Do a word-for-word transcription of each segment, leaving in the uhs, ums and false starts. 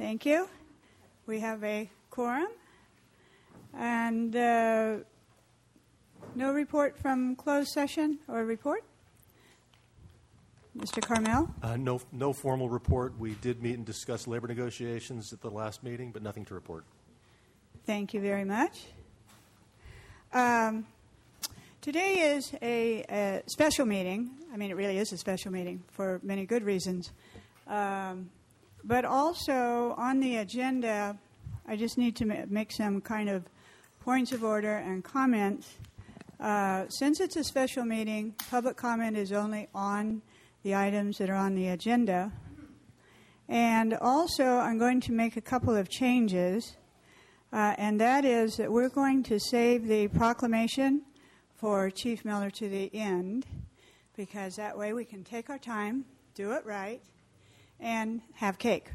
Thank you. We have a quorum. And uh, no report from closed session or report? Mister Carmel? Uh, no, no formal report. We did meet and discuss labor negotiations at the last meeting, but nothing to report. Thank you very much. Um, today is a, a special meeting. I mean, it really is a special meeting for many good reasons. Um, but also on the agenda, I just need to ma- make some kind of points of order and comments. Uh, since it's a special meeting, public comment is only on the items that are on the agenda. And also, I'm going to make a couple of changes, uh, and that is that we're going to save the proclamation for Chief Miller to the end, because that way we can take our time, do it right, and have cake.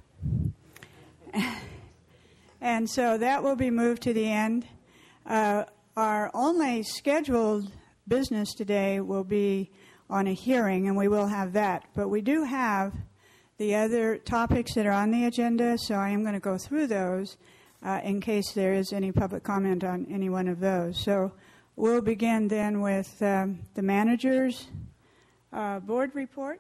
And so that will be moved to the end. Uh, our only scheduled business today will be on a hearing, and we will have that. But we do have the other topics that are on the agenda, so I am going to go through those uh, in case there is any public comment on any one of those. So we'll begin then with um, the manager's uh, board report,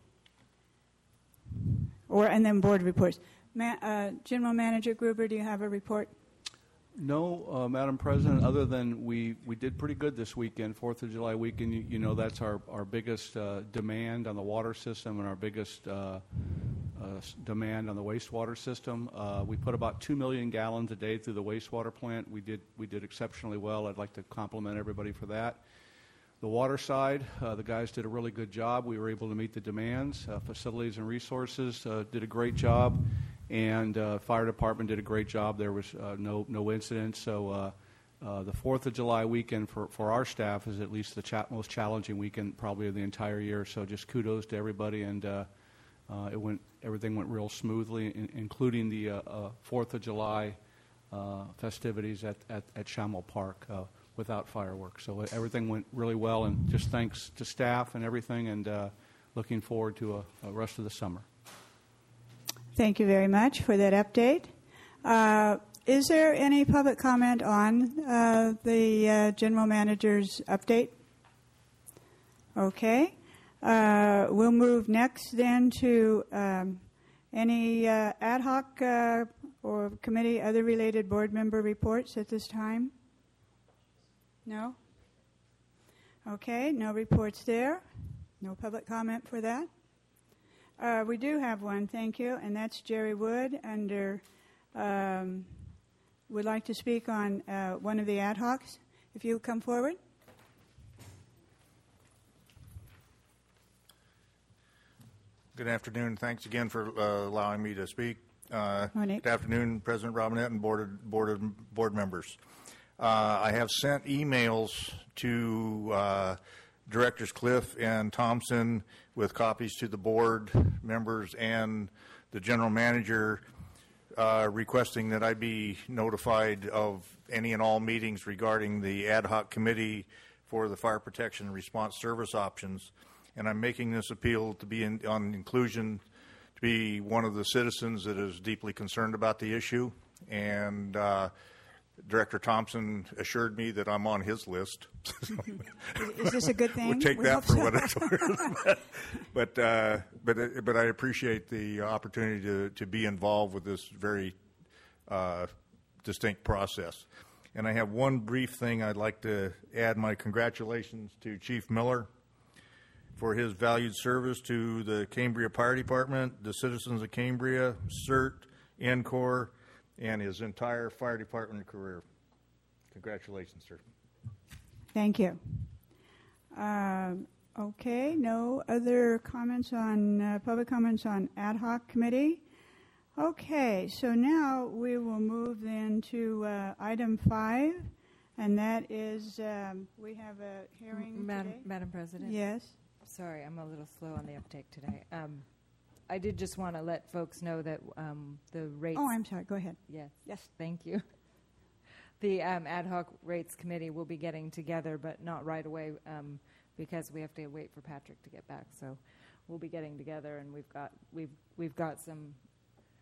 or and then board reports. Ma- uh, General Manager Gruber, do you have a report? No, uh, Madam President, other than we, we did pretty good this weekend, fourth of July weekend. You, you know, that's our, our biggest uh, demand on the water system and our biggest uh, uh, demand on the wastewater system. Uh, we put about two million gallons a day through the wastewater plant. We did, we did exceptionally well. I'd like to compliment everybody for that. The water side, uh, the guys did a really good job. We were able to meet the demands. Uh, facilities and resources uh, did a great job. And uh, fire department did a great job. There was uh, no no incidents. So uh, uh, the fourth of July weekend for, for our staff is at least the cha- most challenging weekend probably of the entire year. So just kudos to everybody, and uh, uh, it went everything went real smoothly, in, including the uh, uh, fourth of July uh, festivities at at, at Schammel Park uh, without fireworks. So everything went really well, and just thanks to staff and everything, and uh, looking forward to a, a rest of the summer. Thank you very much for that update. Uh, is there any public comment on uh, the uh, General Manager's update? Okay. Uh, we'll move next then to um, any uh, ad hoc uh, or committee, other related board member reports at this time? No? Okay, no reports there. No public comment for that. Uh, we do have one, thank you, and that's Jerry Wood under, um, would like to speak on uh, one of the ad hocs. If you come forward. Good afternoon. Thanks again for uh, allowing me to speak. Uh, Monique. Good afternoon, President Robinette and board of, board of, board members. Uh, I have sent emails to uh, Directors Cliff and Thompson with copies to the board members and the general manager uh, requesting that I be notified of any and all meetings regarding the ad hoc committee for the fire protection and response service options. And I'm making this appeal to be in, on inclusion, to be one of the citizens that is deeply concerned about the issue. And uh, Director Thompson assured me that I'm on his list. Is this a good thing? We'll take we that for so. what it's worth. but uh, but but I appreciate the opportunity to to be involved with this very uh, distinct process. And I have one brief thing I'd like to add. My congratulations to Chief Miller for his valued service to the Cambria Fire Department, the citizens of Cambria, CERT, N C O R, and his entire fire department career. Congratulations, sir. Thank you. Uh, okay, no other comments on, uh, public comments on ad hoc committee? Okay, so now we will move then to uh, item five, and that is, um, we have a hearing Madam, today. Madam President? Yes. Sorry, I'm a little slow on the uptake today. Um, I did just want to let folks know that um, the rates... Oh, I'm sorry. Go ahead. Yes. Yes. Thank you. The um, ad hoc rates committee will be getting together, but not right away um, because we have to wait for Patrick to get back. So we'll be getting together, and we've got we've we've got some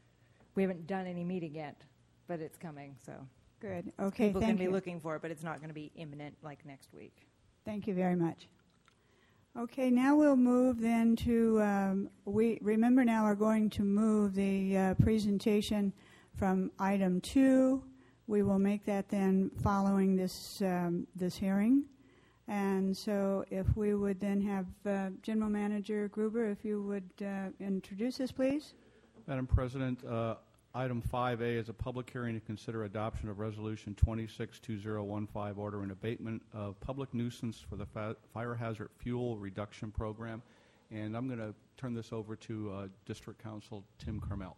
we haven't done any meeting yet, but it's coming, so Good. Okay, people thank can you. be looking for it, but it's not going to be imminent like next week. Thank you very much. Okay, now we'll move then to, um, we remember now we're going to move the uh, presentation from item two. We will make that then following this um, this hearing. And so if we would then have uh, General Manager Gruber, if you would uh, introduce us, please. Madam President, uh, item five A is a public hearing to consider adoption of Resolution twenty-six two zero one five, ordering abatement of public nuisance for the fa- Fire Hazard Fuel Reduction Program. And I'm going to turn this over to uh, District Council Tim Carmel.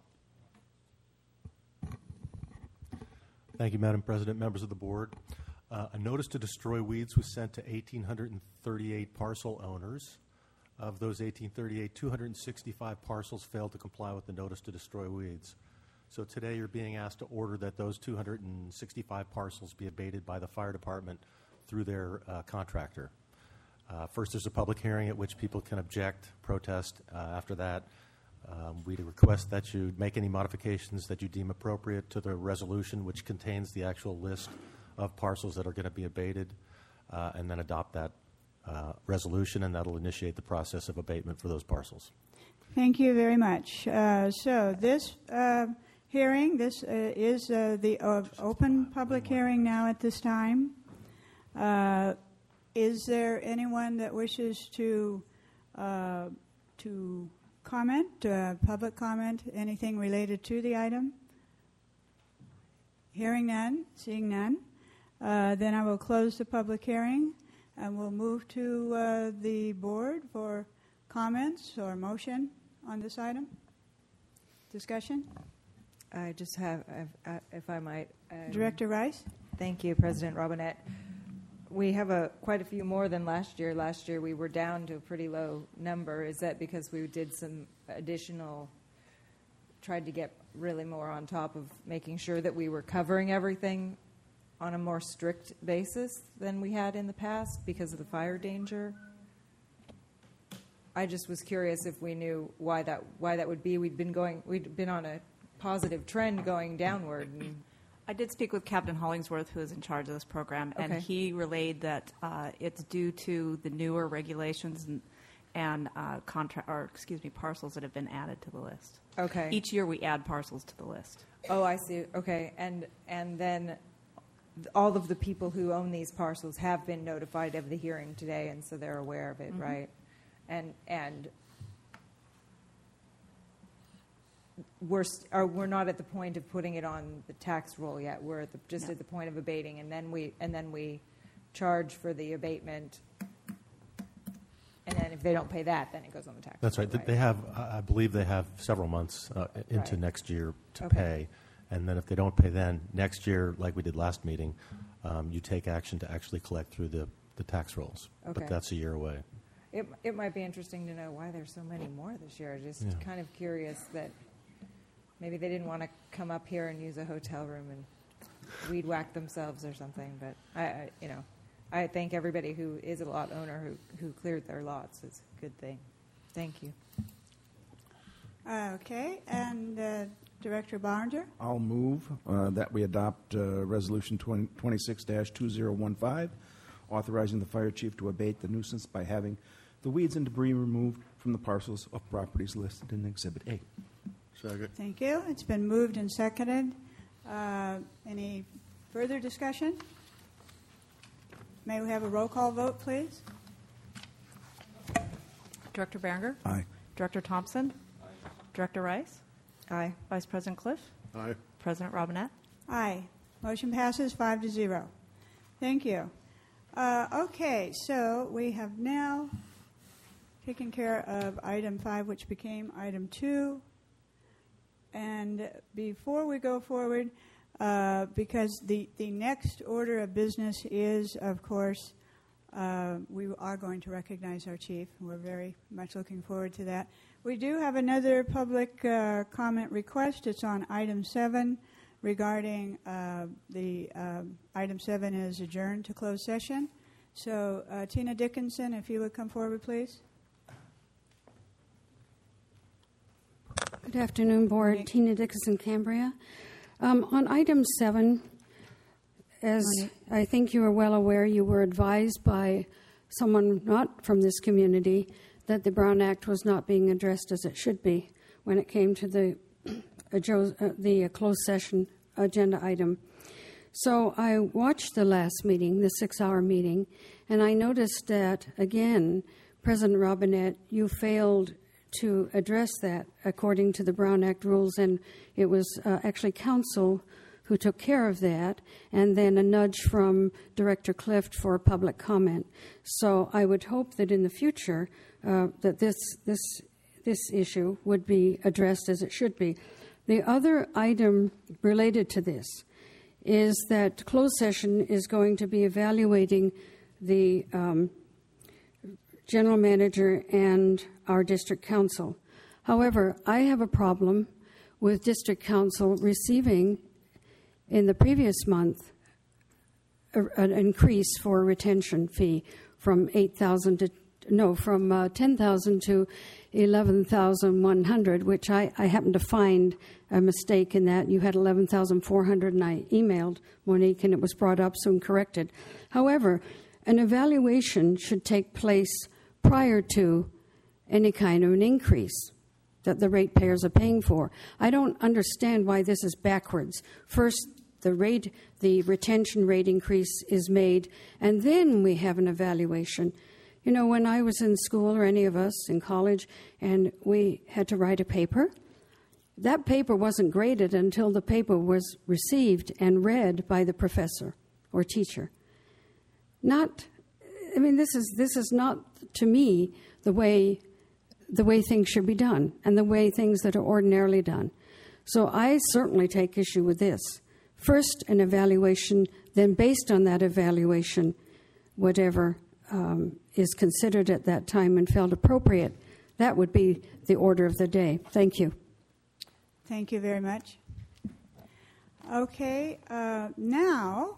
Thank you, Madam President, members of the board. Uh, a notice to destroy weeds was sent to one thousand eight hundred thirty-eight parcel owners. Of those one thousand eight hundred thirty-eight, two hundred sixty-five parcels failed to comply with the notice to destroy weeds. So today you're being asked to order that those two hundred sixty-five parcels be abated by the fire department through their uh, contractor. Uh, first, there's a public hearing at which people can object, protest. Uh, after that, um, we request that you make any modifications that you deem appropriate to the resolution, which contains the actual list of parcels that are going to be abated, uh, and then adopt that uh, resolution, and that'll initiate the process of abatement for those parcels. Thank you very much. Uh, so this uh, hearing, this uh, is uh, the uh, open public hearing now at this time. Uh, is there anyone that wishes to uh, to comment, uh, public comment, anything related to the item? Hearing none, seeing none, uh, then I will close the public hearing, and we'll move to uh, the board for comments or motion on this item. Discussion? I just have, if, if I might. Um, Director Rice? Thank you, President Robinette. We have a quite a few more than last year. Last year we were down to a pretty low number. Is that because we did some additional, tried to get really more on top of making sure that we were covering everything on a more strict basis than we had in the past because of the fire danger? I just was curious if we knew why that why that would be. We'd been going, we'd been on a positive trend going downward. And I did speak with Captain Hollingsworth, who is in charge of this program, and Okay. he relayed that uh, it's due to the newer regulations and, and uh, contract, or excuse me, parcels that have been added to the list. Okay. Each year we add parcels to the list. Oh, I see. Okay, and and then th- all of the people who own these parcels have been notified of the hearing today, and so they're aware of it, Mhm. right? And and we're st- are, we're not at the point of putting it on the tax roll yet. We're at the, just No. at the point of abating, and then we and then we charge for the abatement. And then if they don't pay that, then it goes on the tax. That's roll, right. They have, I I believe they have several months uh, into Right. next year to Okay. pay. And then if they don't pay then, next year, like we did last meeting, um, you take action to actually collect through the, the tax rolls. Okay. But that's a year away. It it might be interesting to know why there's so many more this year. Just Yeah. kind of curious that maybe they didn't want to come up here and use a hotel room and weed whack themselves or something. But I, I you know, I thank everybody who is a lot owner who who cleared their lots. It's a good thing. Thank you. Okay, and uh, Director Barringer? I'll move uh, that we adopt uh, Resolution twenty-six dash two zero one five, authorizing the fire chief to abate the nuisance by having the weeds and debris removed from the parcels of properties listed in Exhibit A. Second. Thank you. It's been moved and seconded. Uh, any further discussion? May we have a roll call vote, please? Director Berenger? Aye. Director Thompson? Director Rice? Aye. Vice President Cliff? Aye. President Robinette? Aye. Motion passes five to zero. Thank you. Uh, okay, so we have now taken care of item five, which became item two. And before we go forward, uh, because the, the next order of business is, of course, uh, we are going to recognize our chief. We're very much looking forward to that. We do have another public uh, comment request. It's on item seven regarding uh, the um, item seven is adjourned to closed session. So, uh, Tina Dickinson, if you would come forward, please. Good afternoon, Board. Tina Dickinson, Cambria. Um, on item seven, as I think you are well aware, you were advised by someone not from this community that the Brown Act was not being addressed as it should be when it came to the uh, the uh, closed session agenda item. So I watched the last meeting, the six-hour meeting, and I noticed that, again, President Robinette, you failed to address that according to the Brown Act rules, and it was uh, actually council who took care of that, and then a nudge from Director Clift for public comment. So I would hope that in the future uh, that this this this issue would be addressed as it should be. The other item related to this is that closed session is going to be evaluating the um, general manager and our district council. However, I have a problem with district council receiving in the previous month a, an increase for retention fee from eight thousand to no from uh, ten thousand to eleven thousand one hundred, which I, I happened to find a mistake in that. You had eleven thousand four hundred, and I emailed Monique, and it was brought up, so I'm corrected. However, an evaluation should take place prior to any kind of an increase that the ratepayers are paying for. I don't understand why this is backwards. First, the rate, the retention rate increase is made, and then we have an evaluation. You know, when I was in school, or any of us in college, and we had to write a paper, that paper wasn't graded until the paper was received and read by the professor or teacher. Not, I mean, this is this is not, to me, the way the way things should be done and the way things that are ordinarily done. So I certainly take issue with this. First, an evaluation, then based on that evaluation, whatever um, is considered at that time and felt appropriate, that would be the order of the day. Thank you. Thank you very much. Okay, uh, now,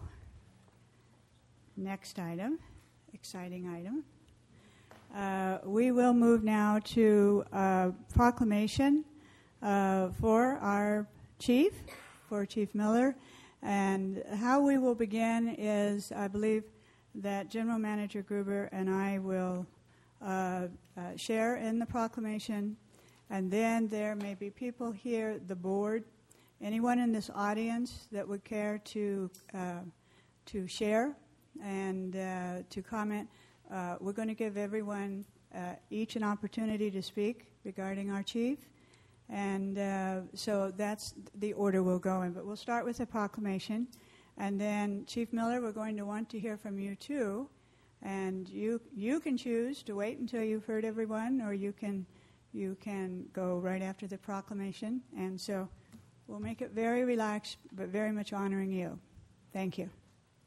next item, exciting item. Uh, we will move now to uh, proclamation uh, for our chief, for Chief Miller. And how we will begin is, I believe, that General Manager Gruber and I will uh, uh, share in the proclamation. And then there may be people here, the board, anyone in this audience that would care to uh, to share and uh, to comment. Uh, we're going to give everyone uh, each an opportunity to speak regarding our chief. And uh, so that's the order we'll go in. But we'll start with the proclamation. And then, Chief Miller, we're going to want to hear from you, too. And you you can choose to wait until you've heard everyone, or you can you can go right after the proclamation. And so we'll make it very relaxed, but very much honoring you. Thank you.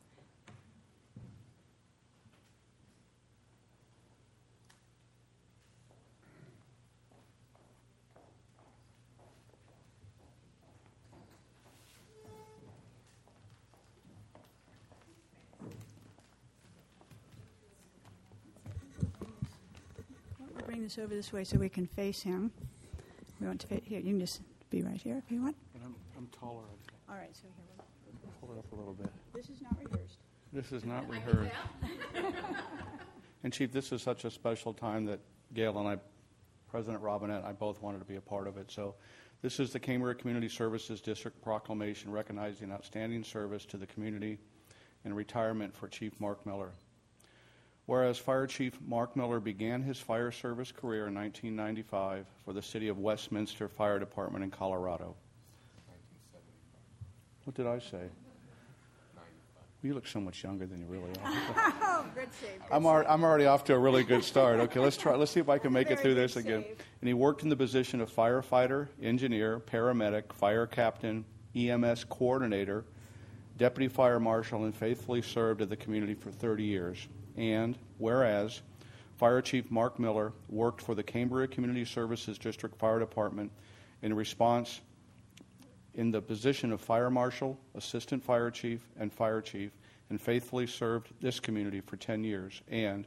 Bring this over this way so we can face him. We want to fit here. You can just be right here if you want. But I'm, I'm taller. All right, so here we'll Hold it up a little bit. This is not rehearsed. This is not rehearsed. And Chief, this is such a special time that Gail and I, President Robinette, I both wanted to be a part of it. So this is the Cambria Community Services District Proclamation recognizing outstanding service to the community and retirement for Chief Mark Miller. Whereas Fire Chief Mark Miller began his fire service career in nineteen ninety-five for the City of Westminster Fire Department in Colorado. What did I say? You look so much younger than you really are. Oh, good save. Good I'm, already, I'm already off to a really good start. Okay, let's try. Let's see if I can make it Very through good this again. save. And he worked in the position of firefighter, engineer, paramedic, fire captain, E M S coordinator, deputy fire marshal, and faithfully served at the community for thirty years. And whereas Fire Chief Mark Miller worked for the Cambria Community Services District Fire Department in response in the position of fire marshal, assistant fire chief, and fire chief, and faithfully served this community for ten years. And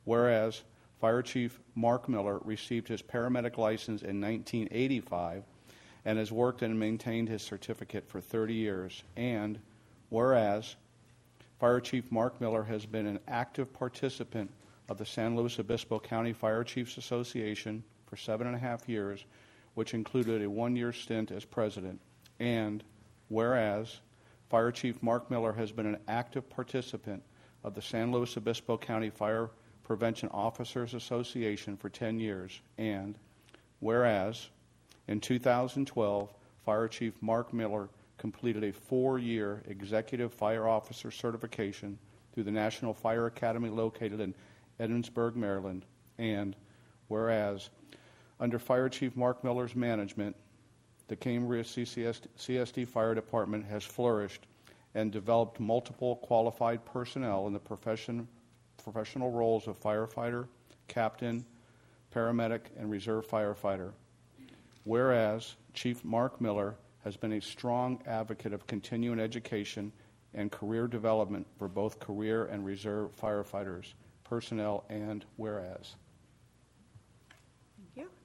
whereas Fire Chief Mark Miller received his paramedic license in nineteen eighty-five and has worked and maintained his certificate for thirty years. And whereas Fire Chief Mark Miller has been an active participant of the San Luis Obispo County Fire Chiefs Association for seven and a half years, which included a one-year stint as president. And whereas Fire Chief Mark Miller has been an active participant of the San Luis Obispo County Fire Prevention Officers Association for ten years. And whereas in two thousand twelve, Fire Chief Mark Miller completed a four-year executive fire officer certification through the National Fire Academy located in Edmondsburg, Maryland. And whereas under Fire Chief Mark Miller's management, the Cambria C C S D Fire Department has flourished and developed multiple qualified personnel in the profession, professional roles of firefighter, captain, paramedic, and reserve firefighter. Whereas Chief Mark Miller has been a strong advocate of continuing education and career development for both career and reserve firefighters, personnel, and whereas. Thank you.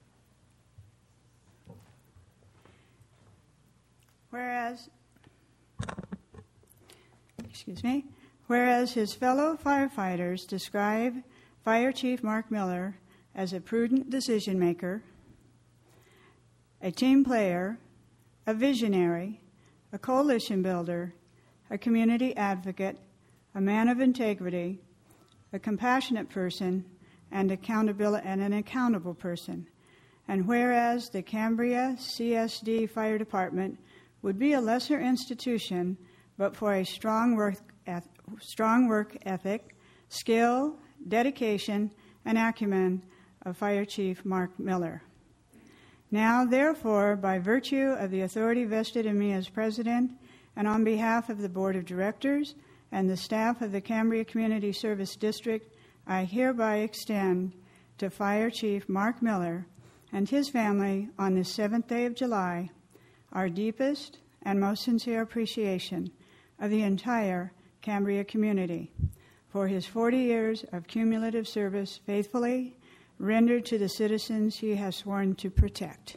Whereas, excuse me, whereas his fellow firefighters describe Fire Chief Mark Miller as a prudent decision maker, a team player, a visionary, a coalition builder, a community advocate, a man of integrity, a compassionate person, and, accountability, and an accountable person. And whereas the Cambria C S D Fire Department would be a lesser institution, but for a strong work, eth- strong work ethic, skill, dedication, and acumen of Fire Chief Mark Miller. Now, therefore, by virtue of the authority vested in me as president, and on behalf of the Board of Directors and the staff of the Cambria Community Service District, I hereby extend to Fire Chief Mark Miller and his family on this seventh day of July our deepest and most sincere appreciation of the entire Cambria community for his forty years of cumulative service faithfully rendered to the citizens he has sworn to protect.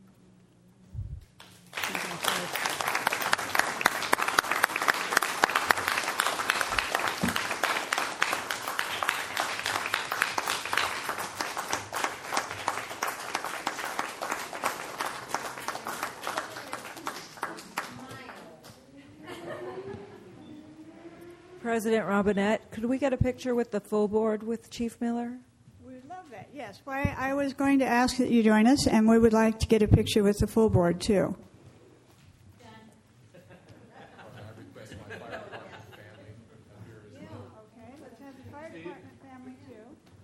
President Robinette, could we get a picture with the full board with Chief Miller? We would love that, yes. Why, I was going to ask that you join us, and we would like to get a picture with the full board, too. Okay, let's have the fire department family, too.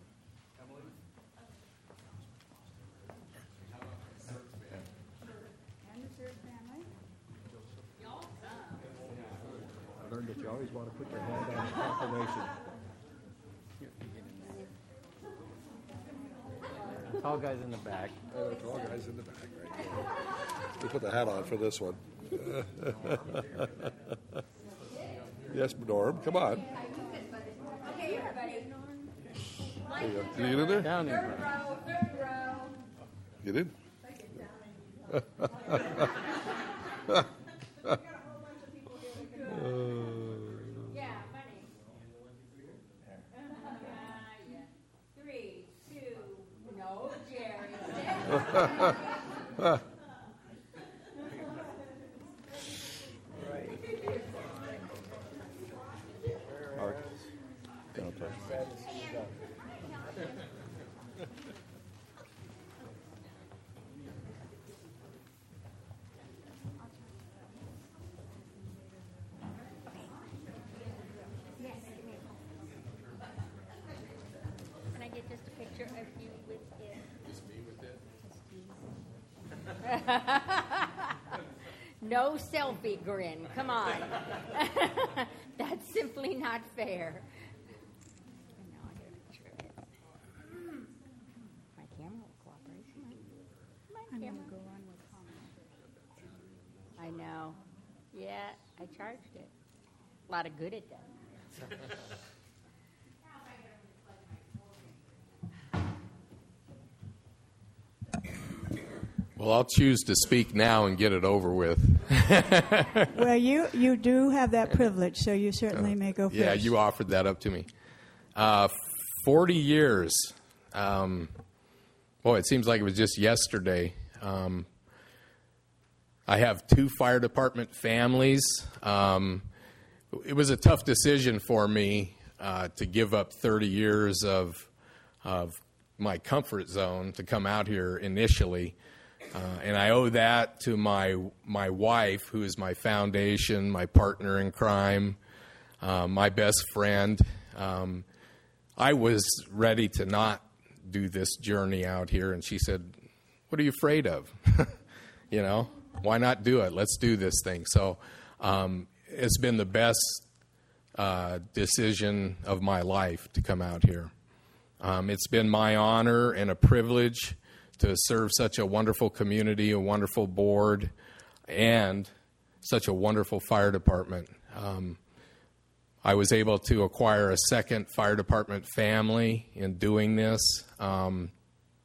And the third family. I learned that you always want to put your hand on the proclamation. Tall guys in the back. Oh, the tall guys in the back right there. We put the hat on for this one. Yes, Norm, come on. Okay, everybody. There you go. Can you get in there? Down in. Third row, third row. Get in. Yeah, funny. Three, two, no, Jerry. Can I get just a picture of you with it? Just me with it? No selfie grin. Come on. That's simply not fair. And now I get a picture of it. My camera will cooperate. My camera. Go on with comment. I know. Yeah, I charged it. A lot of good it does. Well, I'll choose to speak now and get it over with. Well, you, you do have that privilege, so you certainly may go first. Yeah, you offered that up to me. Uh, forty years. Um, boy, it seems like it was just yesterday. Um, I have two fire department families. Um, it was a tough decision for me uh, to give up thirty years of of my comfort zone to come out here initially. Uh, and I owe that to my my wife, who is my foundation, my partner in crime, uh, my best friend. Um, I was ready to not do this journey out here, and she said, "What are you afraid of? You know, why not do it? Let's do this thing." So um, it's been the best uh, decision of my life to come out here. Um, it's been my honor and a privilege to serve such a wonderful community, a wonderful board, and such a wonderful fire department. Um, I was able to acquire a second fire department family in doing this. Um,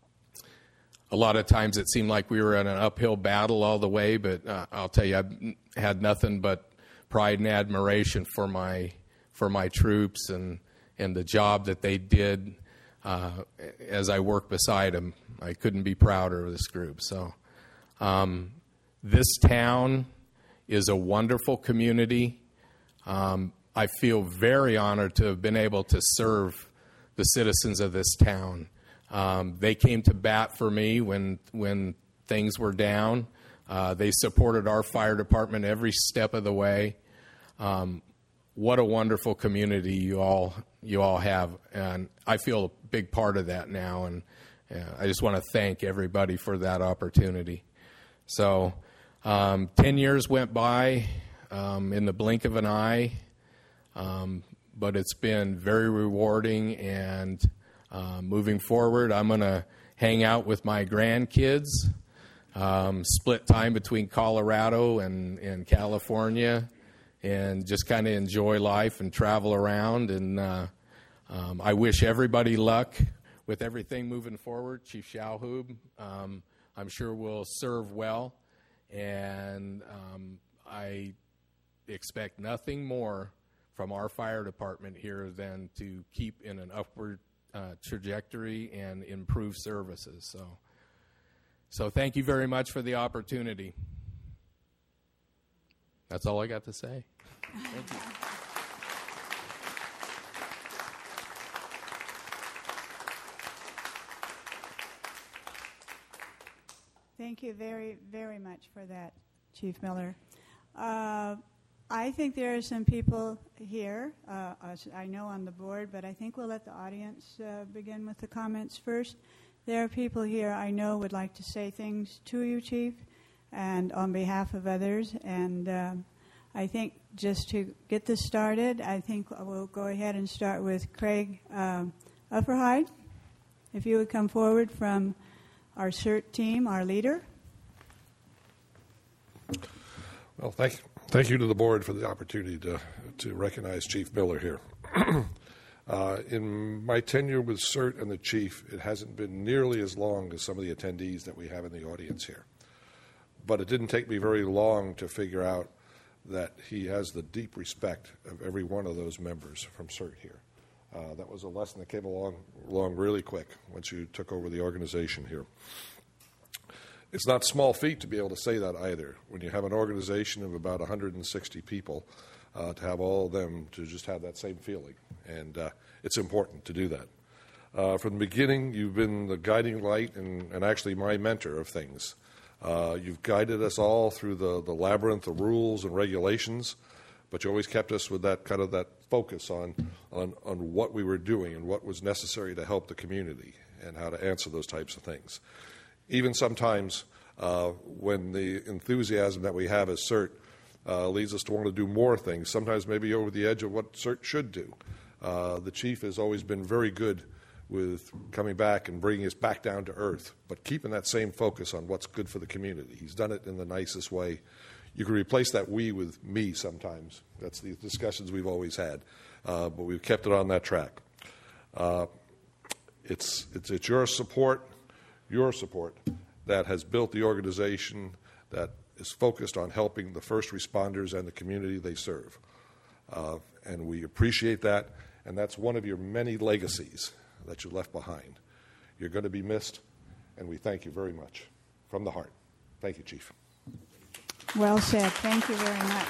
a lot of times it seemed like we were in an uphill battle all the way, but uh, I'll tell you, I've had nothing but pride and admiration for my for my troops and, and the job that they did uh, as I worked beside them. I couldn't be prouder of this group. So um, this town is a wonderful community. Um, I feel very honored to have been able to serve the citizens of this town. Um, they came to bat for me when when things were down. Uh, they supported our fire department every step of the way. Um, what a wonderful community you all you all have, and I feel a big part of that now. And uh, I just want to thank everybody for that opportunity. So, um, ten years went by um, in the blink of an eye. Um, but it's been very rewarding, and uh, moving forward, I'm going to hang out with my grandkids, um, split time between Colorado and, and California, and just kind of enjoy life and travel around. And uh, um, I wish everybody luck with everything moving forward. Chief Shalhoub, um, I'm sure will serve well, and um, I expect nothing more from our fire department here than to keep in an upward uh, trajectory and improve services. So, so thank you very much for the opportunity. That's all I got to say. Thank you. Thank you very, very much for that, Chief Miller. Uh, I think there are some people here, uh, I know on the board, but I think we'll let the audience uh, begin with the comments first. There are people here I know would like to say things to you, Chief, and on behalf of others. And um, I think just to get this started, I think we'll go ahead and start with Craig um, Upperhide. If you would come forward from our CERT team, our leader. Well, thank you. Thank you to the board for the opportunity to, to recognize Chief Miller here. uh, in my tenure with CERT and the Chief, it hasn't been nearly as long as some of the attendees that we have in the audience here. But it didn't take me very long to figure out that he has the deep respect of every one of those members from CERT here. Uh, that was a lesson that came along, along really quick once you took over the organization here. It's not small feat to be able to say that either. When you have an organization of about one hundred sixty people, uh, to have all of them to just have that same feeling. And uh, it's important to do that. Uh, from the beginning, you've been the guiding light and, and actually my mentor of things. Uh, you've guided us all through the, the labyrinth of rules and regulations, but you always kept us with that kind of that focus on, on, on what we were doing and what was necessary to help the community and how to answer those types of things. Even sometimes uh, when the enthusiasm that we have as CERT uh, leads us to want to do more things, sometimes maybe over the edge of what CERT should do. Uh, the Chief has always been very good with coming back and bringing us back down to earth, but keeping that same focus on what's good for the community. He's done it in the nicest way. You can replace that we with me sometimes. That's the discussions we've always had, uh, but we've kept it on that track. Uh, it's, it's, it's your support, your support that has built the organization that is focused on helping the first responders and the community they serve. Uh, and we appreciate that, and that's one of your many legacies that you left behind. You're going to be missed, and we thank you very much from the heart. Thank you, Chief. Well said. Thank you very much.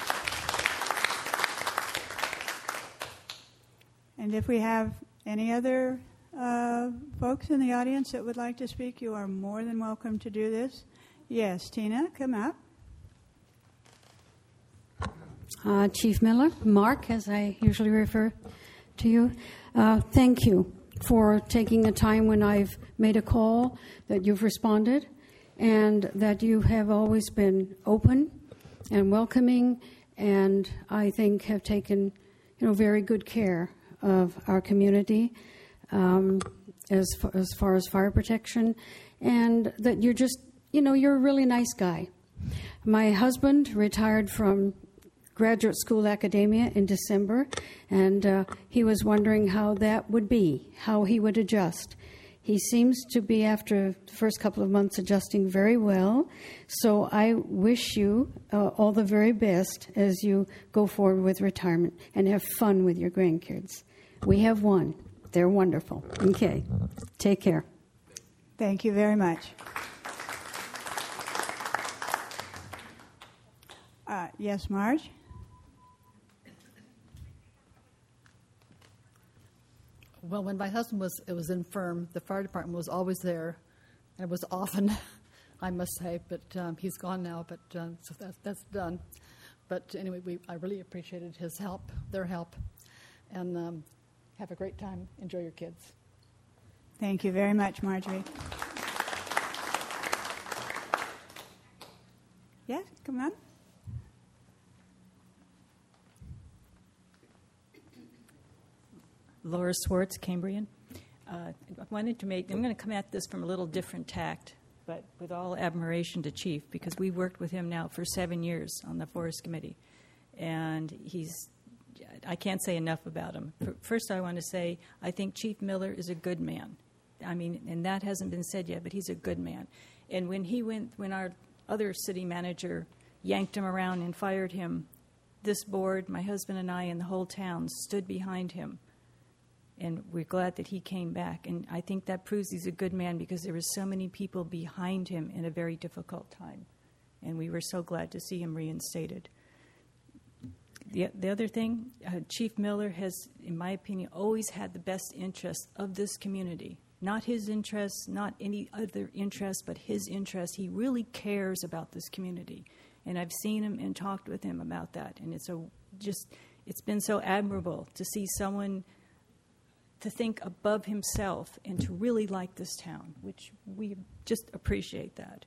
And if we have any other uh, folks in the audience that would like to speak, you are more than welcome to do this. Yes, Tina, come up. Uh, Chief Miller, Mark, as I usually refer to you, uh, thank you for taking the time when I've made a call, that you've responded, and that you have always been open and welcoming, and I think have taken, you know, very good care of our community um, as far, as far as fire protection, and that you're just, you know, you're a really nice guy. My husband retired from graduate school academia in December, and uh, he was wondering how that would be, how he would adjust. He seems to be, after the first couple of months, adjusting very well. So I wish you uh, all the very best as you go forward with retirement and have fun with your grandkids. We have one. They're wonderful. Okay. Take care. Thank you very much. Uh, yes, Marge? Well, when my husband was it was infirm, the fire department was always there, and it was often, I must say. But um, he's gone now, but um, so that's that's done. But anyway, we I really appreciated his help, their help, and um, have a great time. Enjoy your kids. Thank you very much, Marjorie. Yes, come on. Laura Swartz, Cambrian. Uh, I wanted to make, I'm going to come at this from a little different tact, but with all admiration to Chief, because we worked with him now for seven years on the Forest Committee. And he's, I can't say enough about him. First, I want to say I think Chief Miller is a good man. I mean, and that hasn't been said yet, but he's a good man. And when he went, when our other city manager yanked him around and fired him, this board, my husband and I, and the whole town stood behind him. And we're glad that he came back. And I think that proves he's a good man, because there were so many people behind him in a very difficult time. And we were so glad to see him reinstated. The, the other thing, uh, Chief Miller has, in my opinion, always had the best interests of this community. Not his interests, not any other interests, but his interests. He really cares about this community. And I've seen him and talked with him about that. And it's a, just, it's been so admirable to see someone to think above himself and to really like this town, which we just appreciate that.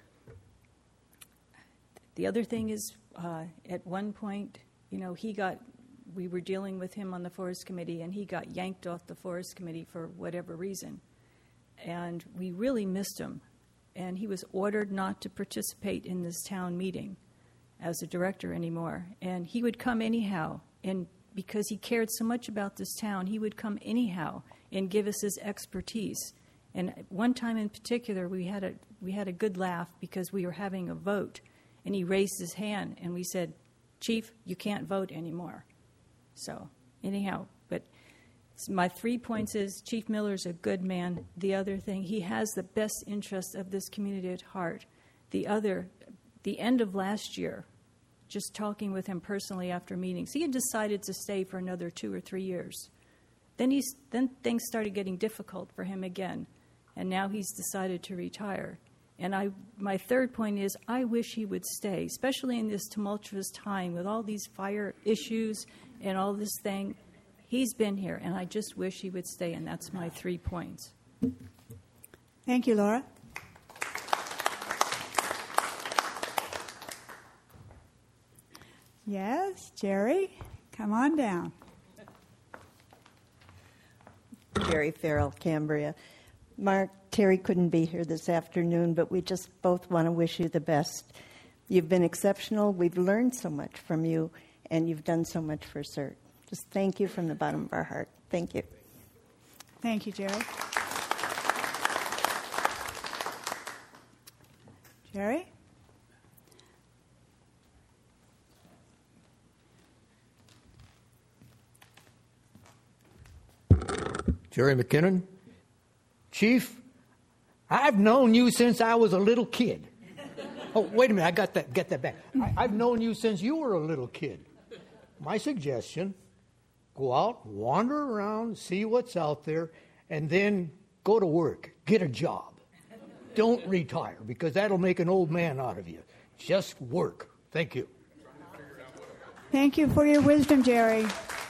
The other thing is, uh, at one point, you know, he got, we were dealing with him on the Forest Committee, and he got yanked off the Forest Committee for whatever reason. And we really missed him. And he was ordered not to participate in this town meeting as a director anymore. And he would come anyhow, and because he cared so much about this town, he would come anyhow and give us his expertise. And one time in particular, we had a we had a good laugh because we were having a vote, and he raised his hand, and we said, "Chief, you can't vote anymore." So anyhow, but my three points is Chief Miller's a good man. The other thing, he has the best interests of this community at heart. The other, the end of last year, just talking with him personally after meetings, he had decided to stay for another two or three years. Then he's, then things started getting difficult for him again, and now he's decided to retire. And I, my third point is, I wish he would stay, especially in this tumultuous time with all these fire issues and all this thing. He's been here, and I just wish he would stay, and that's my three points. Thank you, Laura. Yes, Jerry, come on down. Jerry Farrell, Cambria. Mark, Terry couldn't be here this afternoon, but we just both want to wish you the best. You've been exceptional. We've learned so much from you, and you've done so much for C E R T. Just thank you from the bottom of our heart. Thank you. Thank you, Jerry. Jerry? Jerry McKinnon. Chief, I've known you since I was a little kid. Oh, wait a minute, I got that, get that back. I, I've known you since you were a little kid. My suggestion, go out, wander around, see what's out there, and then go to work, get a job. Don't retire, because that'll make an old man out of you. Just work. Thank you. Thank you for your wisdom, Jerry.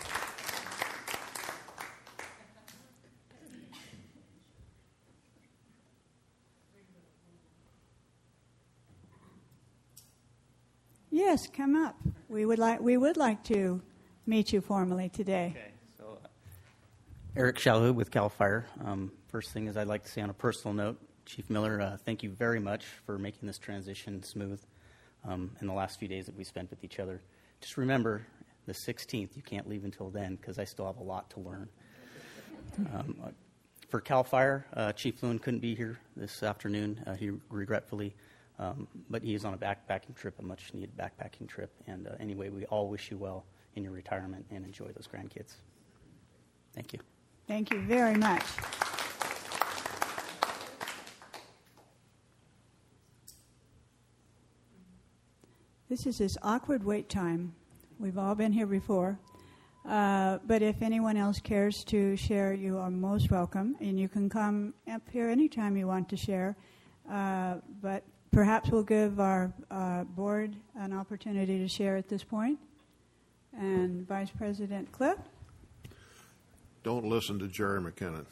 Yes, come up. We would like we would like to meet you formally today. Okay, so uh, Eric Shalhoub with CAL FIRE. Um, first thing is I'd like to say on a personal note, Chief Miller, uh, thank you very much for making this transition smooth um, in the last few days that we spent with each other. Just remember, the sixteenth, you can't leave until then because I still have a lot to learn. Um, uh, for CAL FIRE, uh, Chief Lewin couldn't be here this afternoon. Uh, he regretfully. Um, but he is on a backpacking trip, a much-needed backpacking trip. And uh, anyway, we all wish you well in your retirement and enjoy those grandkids. Thank you. Thank you very much. This is this awkward wait time. We've all been here before. Uh, but if anyone else cares to share, you are most welcome. And you can come up here anytime you want to share. Uh, but perhaps we'll give our uh, board an opportunity to share at this point. And Vice President Cliff? Don't listen to Jerry McKinnon.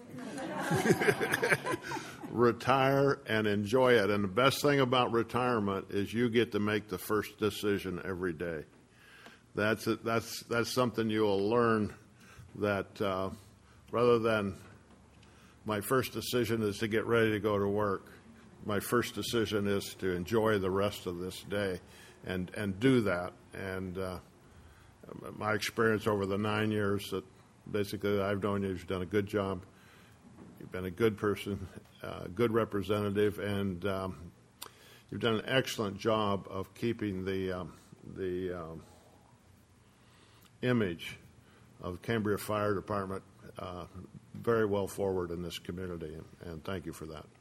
Retire and enjoy it. And the best thing about retirement is you get to make the first decision every day. That's it, that's that's something you'll learn, that uh, rather than my first decision is to get ready to go to work, my first decision is to enjoy the rest of this day and, and do that. And uh, my experience over the nine years that basically I've known you, you've done a good job. You've been a good person, a good representative, and um, you've done an excellent job of keeping the, um, the um, image of the Cambria Fire Department uh, very well forward in this community, and, and thank you for that.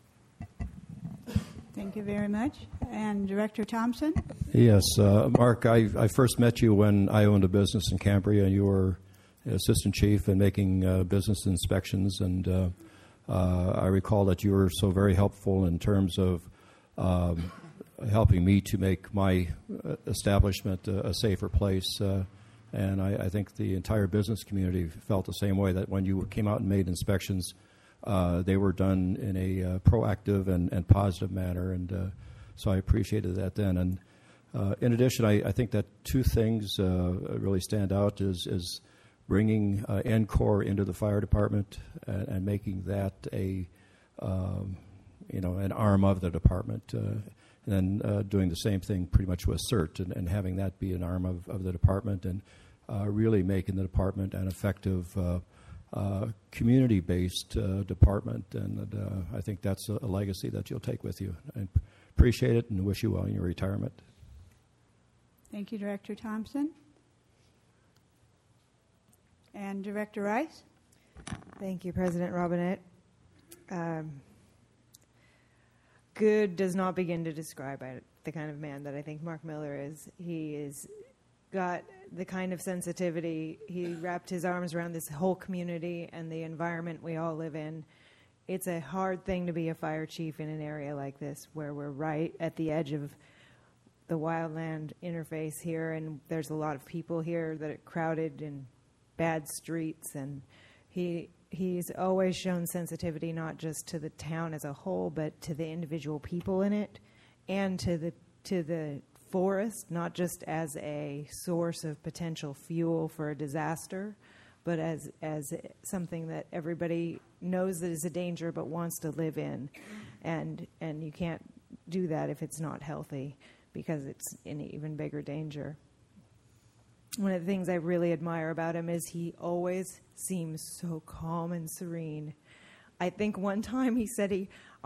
Thank you very much. And Director Thompson? Yes, uh, Mark, I, I first met you when I owned a business in Cambria, and you were assistant chief and making uh, business inspections. And uh, uh, I recall that you were so very helpful in terms of um, helping me to make my establishment a, a safer place. Uh, and I, I think the entire business community felt the same way, that when you came out and made inspections, Uh, they were done in a uh, proactive and, and positive manner, and uh, so I appreciated that then. And uh, in addition, I, I think that two things uh, really stand out is, is bringing uh, ENCOR into the fire department and, and making that a um, you know an arm of the department, uh, and then uh, doing the same thing pretty much with CERT and, and having that be an arm of, of the department, and uh, really making the department an effective Uh, Uh, community-based uh, department, and uh, I think that's a, a legacy that you'll take with you. I appreciate it and wish you well in your retirement. Thank you, Director Thompson. And Director Rice? Thank you, President Robinette. Um, good does not begin to describe the kind of man that I think Mark Miller is. He is got the kind of sensitivity. He wrapped his arms around this whole community and the environment we all live in. It's a hard thing to be a fire chief in an area like this, where we're right at the edge of the wildland interface here, and there's a lot of people here that are crowded and bad streets, and he he's always shown sensitivity not just to the town as a whole, but to the individual people in it, and to the to the forest, not just as a source of potential fuel for a disaster, but as as something that everybody knows that is a danger but wants to live in. And and you can't do that if it's not healthy, because it's in even bigger danger. One of the things I really admire about him is he always seems so calm and serene. I think one time he said he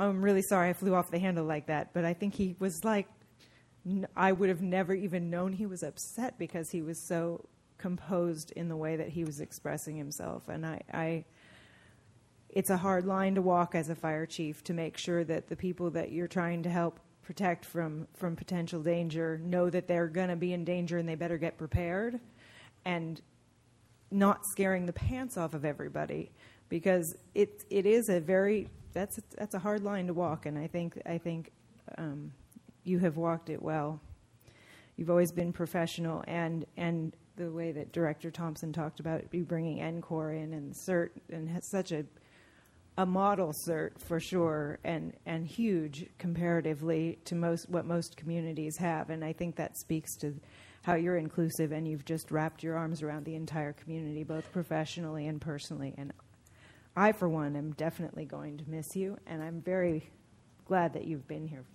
I'm really sorry I flew off the handle like that, but I think he was like, n- I would have never even known he was upset because he was so composed in the way that he was expressing himself. And I, I it's a hard line to walk as a fire chief to make sure that the people that you're trying to help protect from, from potential danger know that they're going to be in danger and they better get prepared, and not scaring the pants off of everybody, because it it is a very that's a, that's a hard line to walk, and I think I think um, you have walked it well. You've always been professional, and and the way that Director Thompson talked about you bringing NCORE in and CERT, and has such a a model CERT for sure, and and huge comparatively to most what most communities have, and I think that speaks to how you're inclusive, and you've just wrapped your arms around the entire community, both professionally and personally. And I, for one, am definitely going to miss you, and I'm very glad that you've been here.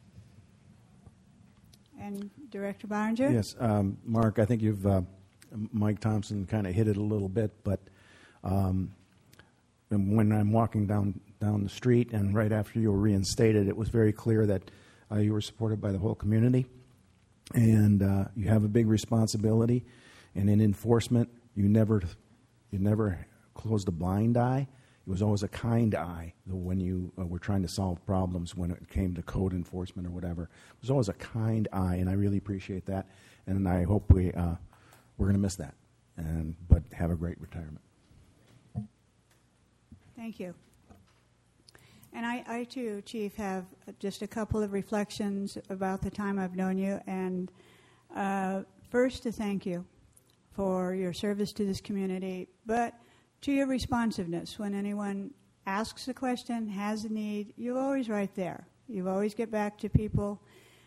And Director Barringer? Yes, um, Mark, I think you've, uh, Mike Thompson kind of hit it a little bit, but um, when I'm walking down, down the street and right after you were reinstated, it was very clear that uh, you were supported by the whole community. And uh, you have a big responsibility, and in enforcement, you never, you never closed a blind eye. It was always a kind eye when you uh, were trying to solve problems when it came to code enforcement or whatever. It was always a kind eye, and I really appreciate that. And I hope we uh, we're going to miss that. And but have a great retirement. Thank you. And I, I, too, Chief, have just a couple of reflections about the time I've known you. And uh, first, to thank you for your service to this community, but to your responsiveness. When anyone asks a question, has a need, you're always right there. You always get back to people.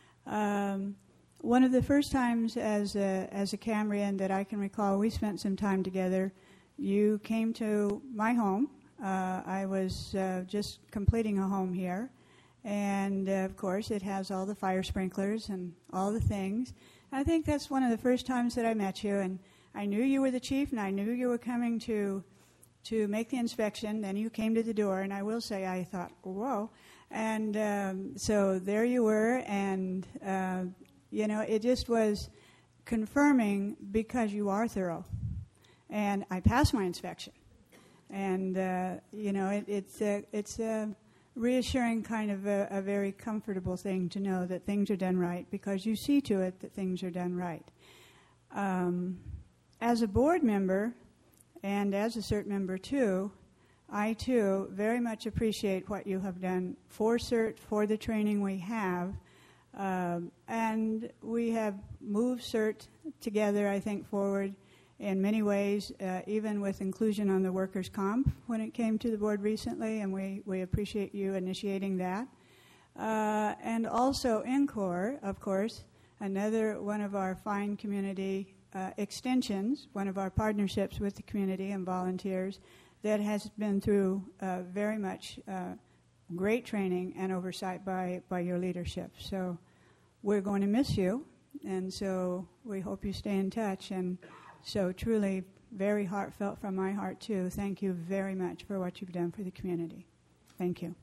Um, one of the first times as a, as a Cambrian that I can recall, we spent some time together. You came to my home. Uh, I was uh, just completing a home here, and uh, of course it has all the fire sprinklers and all the things. I think that's one of the first times that I met you, and I knew you were the chief, and I knew you were coming to to make the inspection. Then you came to the door, and I will say I thought, whoa. And um, so there you were, and uh, you know, it just was confirming because you are thorough. And I passed my inspection. And, uh, you know, it, it's, a, it's a reassuring kind of a, a very comfortable thing to know that things are done right, because you see to it that things are done right. Um, as a board member, and as a CERT member too, I too very much appreciate what you have done for CERT, for the training we have. Um, and we have moved CERT together, I think, forward in many ways, uh, even with inclusion on the workers' comp when it came to the board recently, and we, we appreciate you initiating that. Uh, and also NCORE, of course, another one of our fine community uh, extensions, one of our partnerships with the community and volunteers that has been through uh, very much uh, great training and oversight by, by your leadership. So we're going to miss you, and so we hope you stay in touch. And so truly, very heartfelt from my heart, too. Thank you very much for what you've done for the community. Thank you.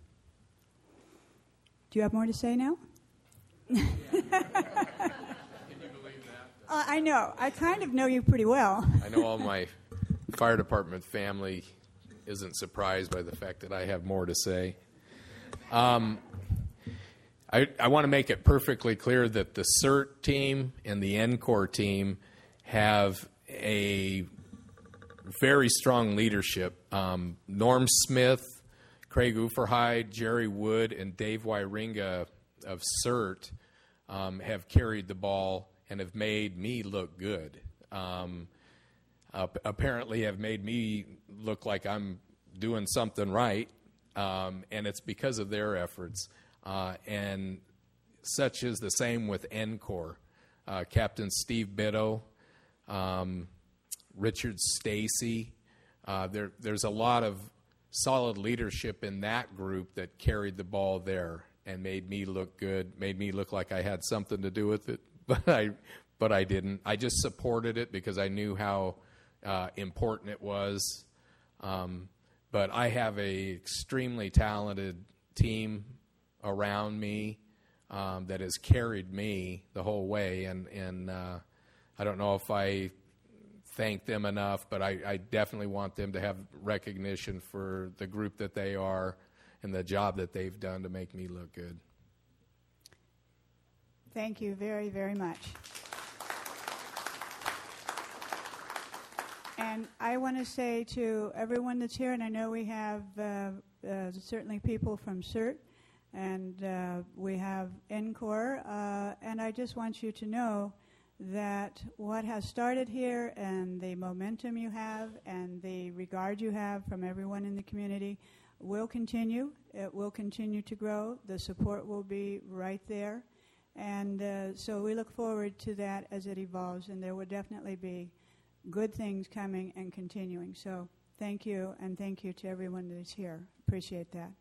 Do you have more to say now? Can you believe that? Uh, I know. I kind of know you pretty well. I know all my fire department family isn't surprised by the fact that I have more to say. Um, I, I want to make it perfectly clear that the CERT team and the NCORE team have a very strong leadership. Um, Norm Smith, Craig Uferhide, Jerry Wood, and Dave Wyringa of CERT um, have carried the ball and have made me look good. Um, uh, apparently have made me look like I'm doing something right, um, and it's because of their efforts. Uh, and such is the same with NCORE. Uh, Captain Steve Bitto, Um, Richard Stacy. Uh, there, there's a lot of solid leadership in that group that carried the ball there and made me look good, made me look like I had something to do with it, but I, but I didn't. I just supported it because I knew how uh, important it was. Um, but I have a extremely talented team around me um, that has carried me the whole way. And, and uh, I don't know if I thank them enough, but I, I definitely want them to have recognition for the group that they are and the job that they've done to make me look good. Thank you very, very much. And I want to say to everyone that's here, and I know we have uh, uh, certainly people from CERT, and uh, we have NCORE, uh, and I just want you to know that what has started here and the momentum you have and the regard you have from everyone in the community will continue. It will continue to grow. The support will be right there. And uh, so we look forward to that as it evolves, and there will definitely be good things coming and continuing. So thank you, and thank you to everyone that is here. Appreciate that.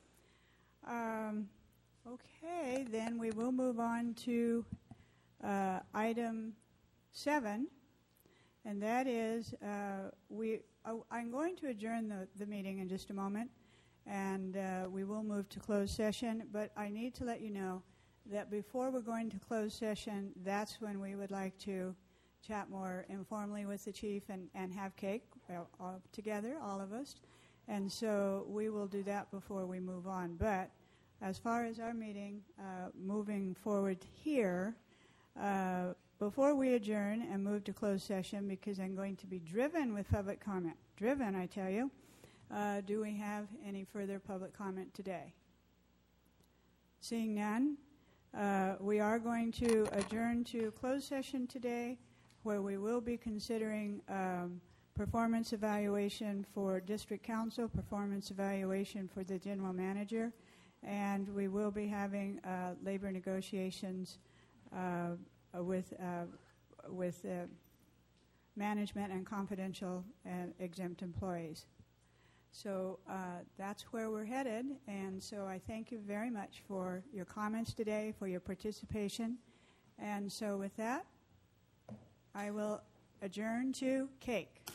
Um, okay, then we will move on to uh, item seven, and that is uh, we. Uh, I'm going to adjourn the, the meeting in just a moment, and uh, we will move to closed session, but I need to let you know that before we're going to closed session, that's when we would like to chat more informally with the chief and, and have cake well, all together, all of us. And so we will do that before we move on. But as far as our meeting, uh, moving forward here, uh, before we adjourn and move to closed session, because I'm going to be driven with public comment, driven, I tell you, uh, do we have any further public comment today? Seeing none, uh, we are going to adjourn to closed session today, where we will be considering um, performance evaluation for district council, performance evaluation for the general manager, and we will be having uh, labor negotiations uh, with uh, with uh, management and confidential and exempt employees. So uh, that's where we're headed, and so I thank you very much for your comments today, for your participation, and so with that, I will adjourn to cake.